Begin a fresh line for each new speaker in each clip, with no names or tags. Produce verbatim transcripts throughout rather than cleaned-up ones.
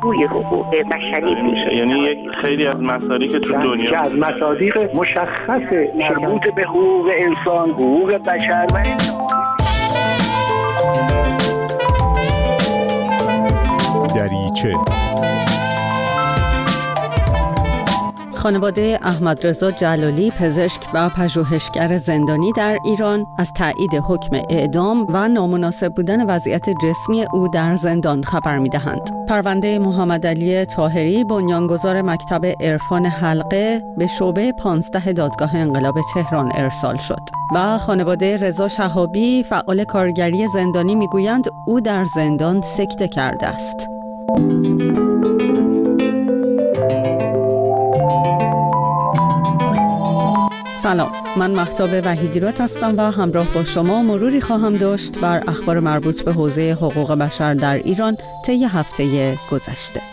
بازگوی حقوق بشری میشه.
یعنی یک خیلی از مصادیق تو دنیا
که از مصادیق مشخص مربوط به حقوق انسان، حقوق بشر و
دریچه.
خانواده احمدرضا جلالی، پزشک و پژوهشگر زندانی در ایران، از تایید حکم اعدام و نامناسب بودن وضعیت جسمی او در زندان خبر می‌دهند. پرونده محمدعلی طاهری، بنیانگذار مکتب عرفان حلقه، به شعبه پانزده دادگاه انقلاب تهران ارسال شد و خانواده رضا شهابی، فعال کارگری زندانی، می‌گویند او در زندان سکته کرده است. سلام، من مهتاب وحیدی‌راد هستم و همراه با شما مروری خواهم داشت بر اخبار مربوط به حوزه حقوق بشر در ایران طی هفته گذشته.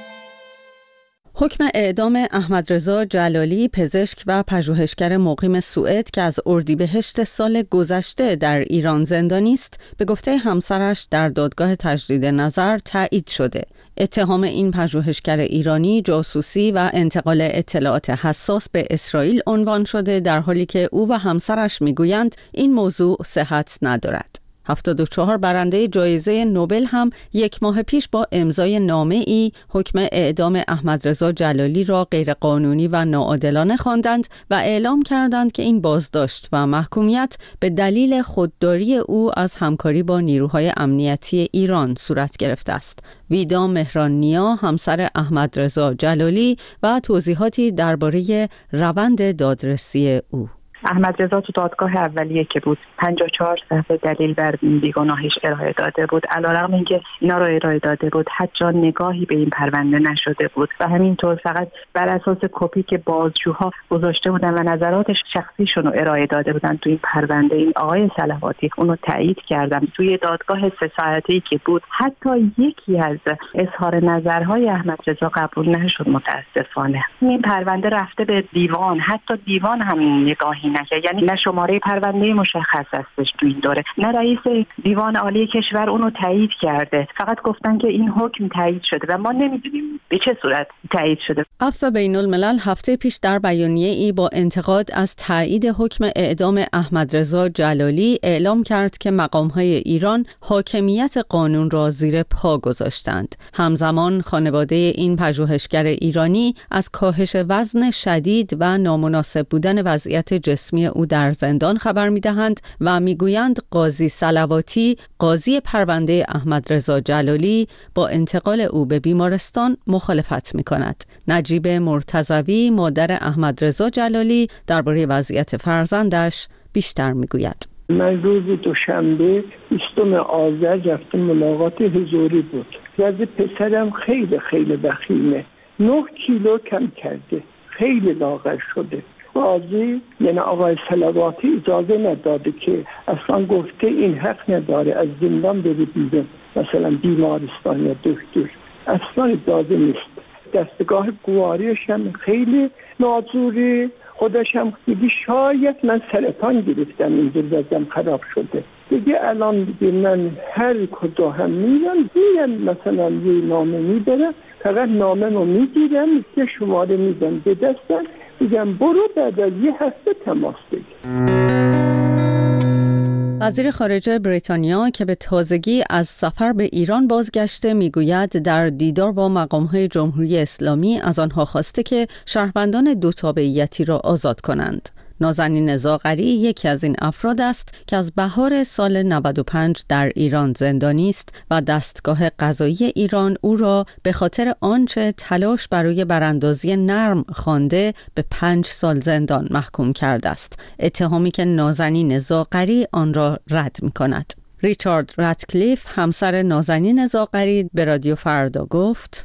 حکم اعدام احمدرضا جلالی، پزشک و پژوهشگر مقیم سوئد که از اردیبهشت سال گذشته در ایران زندانی است، به گفته همسرش در دادگاه تجدید نظر تایید شده. اتهام این پژوهشگر ایرانی جاسوسی و انتقال اطلاعات حساس به اسرائیل عنوان شده، در حالی که او و همسرش میگویند این موضوع صحت ندارد. هفتاد و چهار برنده جایزه نوبل هم یک ماه پیش با امضای نامه‌ای حکم اعدام احمدرضا جلالی را غیرقانونی و ناعادلانه خواندند و اعلام کردند که این بازداشت و محکومیت به دلیل خودداری او از همکاری با نیروهای امنیتی ایران صورت گرفته است. ویدا مهران‌نیا، همسر احمدرضا جلالی، و توضیحاتی درباره روند دادرسی او.
احمدرضا تو دادگاه اولیه که بود پنجاه و چهار صفحه دلیل بر بیگناهیش ارائه داده بود. علیرغم اینکه اینا رو ارائه داده بود، حتی نگاهی به این پرونده نشده بود و همینطور فقط بر اساس کپی که بازجوها گذاشته بودن و نظرات شخصیشون رو ارائه داده بودن تو این پرونده، این آقای صلواتی اونو تایید کردن. توی دادگاه سه ساعته‌ای که بود حتی یکی از اظهار نظرهای احمدرضا قبول نشد متاسفانه. این پرونده رفته به دیوان، حتی دیوان هم نگاهی نکرد. یعنی نه شماره پرونده مشخص هستش تو این دوره، نه رئیس دیوان عالی کشور اونو تایید کرده. فقط گفتن که این حکم تایید شده و ما نمیدونیم به چه صورت تایید شده.
عفو بین الملل هفته پیش در بیانیه ای با انتقاد از تایید حکم اعدام احمدرضا جلالی اعلام کرد که مقام‌های ایران حاکمیت قانون را زیر پا گذاشتند. همزمان خانواده این پژوهشگر ایرانی از کاهش وزن شدید و نامناسب بودن وضعیت جسمی او در زندان خبر می‌دهند و می‌گویند قاضی صلواتی، قاضی پرونده احمدرضا جلالی، با انتقال او به بیمارستان مخالفت می‌کند. نجیب مرتضوی، مادر احمدرضا جلالی، درباره وضعیت فرزندش بیشتر می‌گوید.
من روز دوشنبه بیستم آذر رفتم ملاقات حضوری بود. وضع پسرم خیلی خیلی وخیمه. نه کیلو کم کرده. خیلی لاغر شده. قاضی یعنی آقای صلواتی اجازه نداده که اصلا گفته این حق نداره از زندان بره بیرون، مثلا بیمارستان یا دکتر، اصلا اجازه نیست. دستگاه گواریش هم خیلی ناجوری، خودش هم میگه شاید من سرطان گرفتم اینجور وضعم خراب شده. دیگه الان دیگه من هر کجا هم میرم میرم مثلا یه نامه میبرم، فقط نامه رو میگیرم، یه شماره میدم به دستم، میگم برو بعد از یه هفته تماس بگیر.
وزیر خارجه بریتانیا که به تازگی از سفر به ایران بازگشته میگوید در دیدار با مقام‌های جمهوری اسلامی از آنها خواسته که شهروندان دو تابعیتی را آزاد کنند. نازنین زاغری یکی از این افراد است که از بهار سال نود و پنج در ایران زندانی است و دستگاه قضایی ایران او را به خاطر آنچه تلاش برای براندازی نرم خوانده به پنج سال زندان محکوم کرده است. اتهامی که نازنین زاغری آن را رد می کند. ریچارد راتکلیف، همسر نازنین زاغری، به رادیو فردا گفت: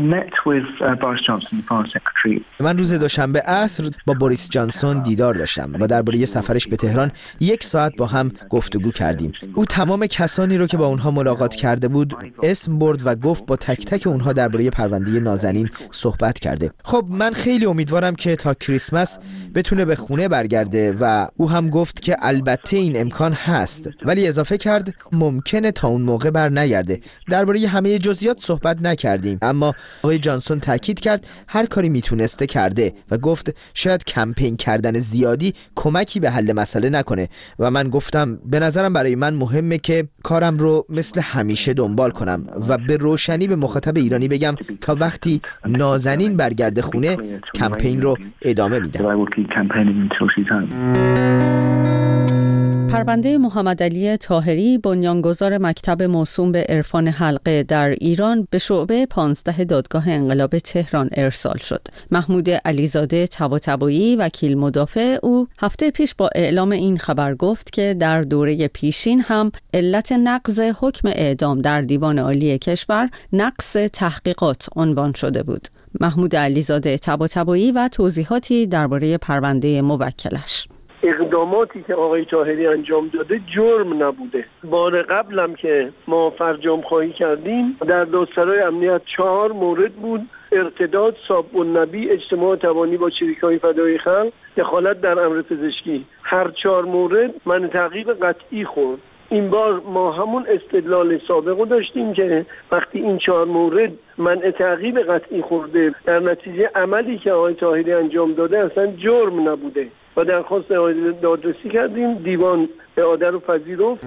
من روز دوشنبه عصر با بوریس جانسون دیدار داشتم و درباره سفرش به تهران یک ساعت با هم گفتگو کردیم. او تمام کسانی رو که با اونها ملاقات کرده بود اسم برد و گفت با تک تک اونها درباره پرونده نازنین صحبت کرده. خب من خیلی امیدوارم که تا کریسمس بتونه به خونه برگرده و او هم گفت که البته این امکان هست، ولی اضافه کرد ممکنه تا اون موقع بر نگرده. درباره همه جزئیات صحبت نکردیم، اما اما آقای جانسون تاکید کرد هر کاری میتونسته کرده و گفت شاید کمپین کردن زیادی کمکی به حل مسئله نکنه و من گفتم به نظرم برای من مهمه که کارم رو مثل همیشه دنبال کنم و به روشنی به مخاطب ایرانی بگم تا وقتی نازنین برگرده خونه کمپین رو ادامه میدم.
پرونده محمد علی طاهری بنیانگذار مکتب موسوم به عرفان حلقه در ایران به شعبه پانزده دادگاه انقلاب تهران ارسال شد. محمود علیزاده طباطبایی وکیل مدافع او هفته پیش با اعلام این خبر گفت که در دوره پیشین هم علت نقض حکم اعدام در دیوان عالی کشور نقص تحقیقات عنوان شده بود. محمود علیزاده طباطبایی و توضیحاتی درباره پرونده موکلش.
اقداماتی که آقای طاهری انجام داده جرم نبوده. بار قبلم که ما فرجام خواهی کردیم در دادسرای امنیت چهار مورد بود: ارتداد، ساب النبی، اجتماع توانی با چریک‌های فدای خلق، دخالت در امر پزشکی. هر چهار مورد من تعقیب قطعی خورد. این بار ما همون استدلال سابقو داشتیم که وقتی این چهار مورد منع تعقیب قطعی خورده در نتیجه عملی که آقای طاهری انجام داده اصلا جرم نبوده و درخواست دادرسی کردیم. دیوان اعاده رو پذیرفت.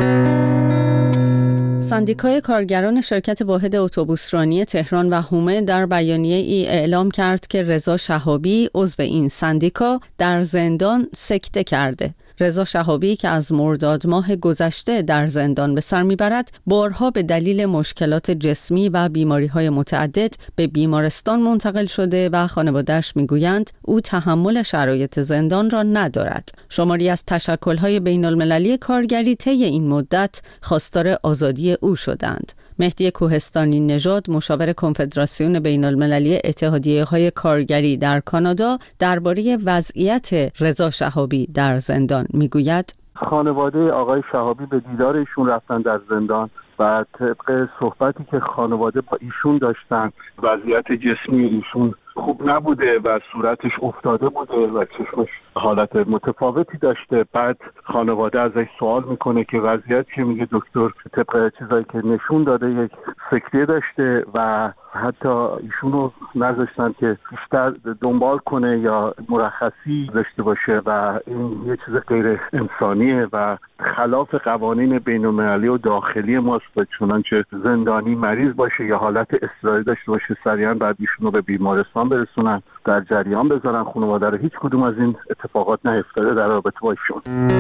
سندیکای کارگران شرکت واحد اتوبوسرانی تهران و حومه در بیانیه ای اعلام کرد که رضا شهابی عضو این سندیکا در زندان سکته کرده. رضا شهابی که از مرداد ماه گذشته در زندان به سر میبرد، بارها به دلیل مشکلات جسمی و بیماری‌های متعدد به بیمارستان منتقل شده و خانواده‌اش میگویند او تحمل شرایط زندان را ندارد. شماری از تشکل‌های بین‌المللی کارگری طی این مدت خواستار آزادی او شدند. مهدی کوهستانی نژاد مشاور کنفدراسیون بین‌المللی اتحادیه‌های کارگری در کانادا درباره وضعیت رضا شهابی در زندان میگوید:
خانواده آقای شهابی به دیدار ایشون رفتن در زندان و طبق صحبتی که خانواده با ایشون داشتن وضعیت جسمی ایشون خوب نبوده و صورتش افتاده بوده و چشمش حالت متفاوتی داشته. بعد خانواده ازش سوال میکنه که وضعیت که میگه دکتر طبق چیزایی که نشون داده یک سکته داشته و حتی ایشونو نذاشتن که بیشتر دنبال کنه یا مرخصی داشته باشه و این یه چیز غیر انسانیه و خلاف قوانین بین‌المللی و داخلی ماست و چنانچه زندانی مریض باشه یا حالت اضطراری داشته باشه سریعا بعد ایشونو به بیمارستان برسونن، در جریان بذارن. خانواده رو هیچ کدوم از این اتفاقات نیفتاده در رابطه با ایشون.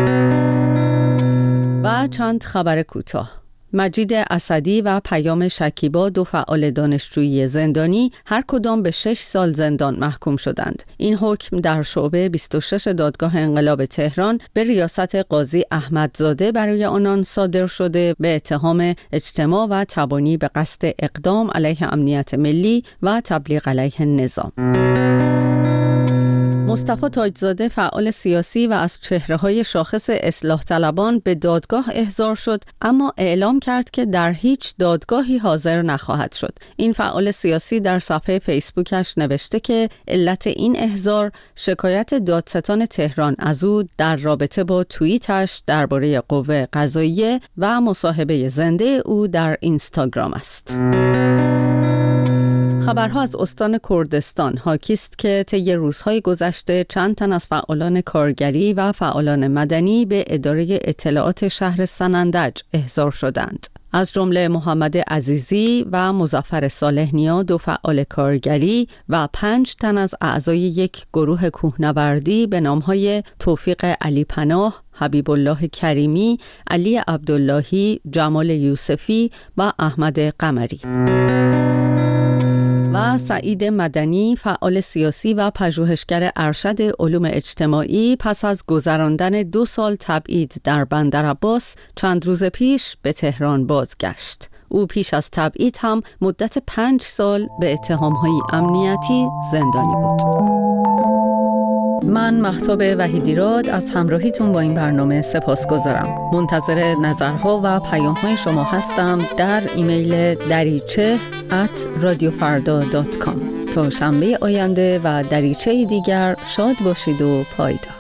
و چند خبر کوتاه. مجید اسدی و پیام شکیبا، دو فعال دانشجویی زندانی، هر کدام به شش سال زندان محکوم شدند. این حکم در شعبه بیست و شش دادگاه انقلاب تهران به ریاست قاضی احمدزاده برای آنان صادر شده به اتهام اجتماع و تبانی به قصد اقدام علیه امنیت ملی و تبلیغ علیه نظام. مصطفی تاجزاده فعال سیاسی و از چهره‌های شاخص اصلاح طلبان به دادگاه احضار شد، اما اعلام کرد که در هیچ دادگاهی حاضر نخواهد شد. این فعال سیاسی در صفحه فیسبوکش نوشته که علت این احضار شکایت دادستان تهران از او در رابطه با توییتش درباره قوه قضاییه و مصاحبه زنده او در اینستاگرام است. خبرها از استان کردستان حاکی است که طی روزهای گذشته چند تن از فعالان کارگری و فعالان مدنی به اداره اطلاعات شهر سنندج احضار شدند. از جمله محمد عزیزی و مظفر صالح نیا، دو فعال کارگری و پنج تن از اعضای یک گروه کوهنوردی به نامهای توفیق علی پناه، حبیب الله کریمی، علی عبداللهی، جمال یوسفی و احمد قمری. و سعید مدنی، فعال سیاسی و پژوهشگر ارشد علوم اجتماعی، پس از گذراندن دو سال تبعید در بندرعباس چند روز پیش به تهران بازگشت. او پیش از تبعید هم مدت پنج سال به اتهام‌های امنیتی زندانی بود. من مهتاب وحیدیراد از همراهیتون با این برنامه سپاسگزارم. منتظر نظرها و پیام‌های شما هستم در ایمیل دریچه ات رادیو فردا دات کام. تا شنبه آینده و دریچه دیگر شاد باشید و پایدار.